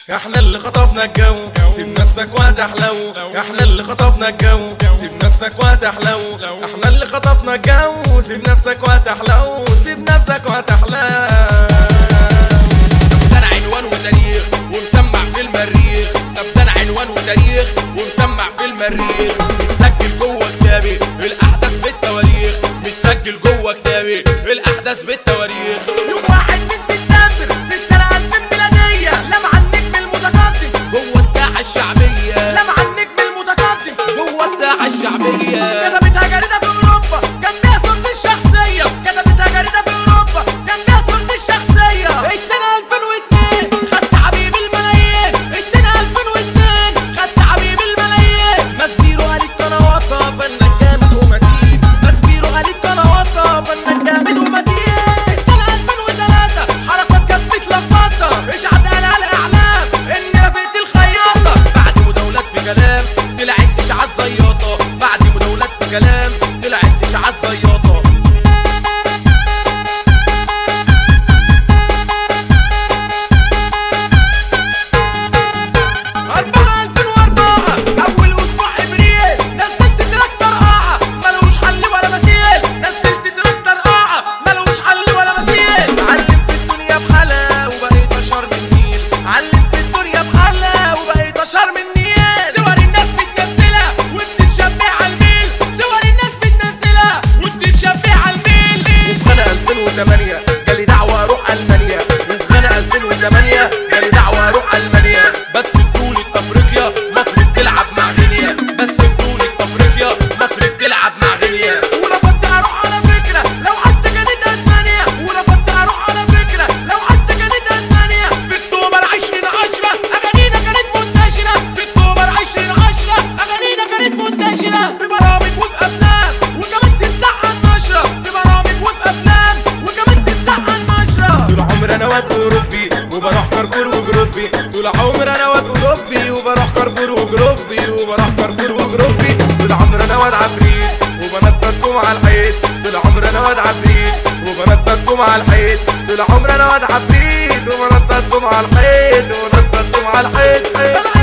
احنا اللي خطفنا الجو، سيب نفسك وهتحلو. احنا اللي خطفنا الجو، سيب نفسك وهتحلو. احنا اللي خطفنا الجو، سيب نفسك وهتحلو. سيب نفسك وهتحلو. ده انا عنوان وتاريخ ومسمع في المريخ. طب ده انا عنوان وتاريخ ومسمع في المريخ. متسجل جوه كتابي الاحداث بالتواريخ. متسجل جوه كتابي الاحداث بالتواريخ. يوم 1 من سبتمبر في السنة 2000 ميلادية لمع النجم المتقدم جوه الساحة الشعبية. لمع النجم المتقدم جوه الساحة الشعبية. كتبتها جريدة في أوروبا كان فيها صورتي الشخصية. كتبتها جريدة في أوروبا كان فيها صورتي الشخصية. ادينا 2002 خدت حبيب الملايين. ادينا 2002 خدت حبيب الملايين. مسبيرو قالت قنواتها فنان جامد ومتين. مسبيرو قالت قنواتها فنان جامد ومتين. السنة 2003 حركات كانت متلخبطة. اشعت قالها الإعلام إني رافقت الخياطة. بعد مداولات في كلام طلعت اشاعات زياطة. بعد مداولات في كلام طلعت اشاعات زياطة. جالي دعوة اروح المانيا. وفي سنة 2008 جالي دعوة اروح المانيا. بس بطولة افريقيا مصر بتلعب مع غينيا. بس بطولة افريقيا مصر بتلعب مع غينيا. ورفضت اروح على فكرة لو حتى كانت اسبانيا. ورفضت اروح على فكرة لو حتى كانت اسبانيا. في اكتوبر 2010 اغانينا كانت منتشرة. في اكتوبر 2010 اغانينا كانت منتشرة. في برامج وفي افلام وكمان تتسحب نشرة. في برامج وفي افلام وكمان تتسحب نشرة. طول عمري انا واد اوروبي وبروح كارفور وجروبي. طول عمري انا واد اوروبي وبروح كارفور وجروبي. وبروح كارفور وجروبي. طول عمري انا واد عفريت وبنططكم على الحيط. طول عمري انا واد عفريت وبنططكم على الحيط. طول عمري انا واد عفريت وبنططكم على الحيط. وبنططكم على الحيط.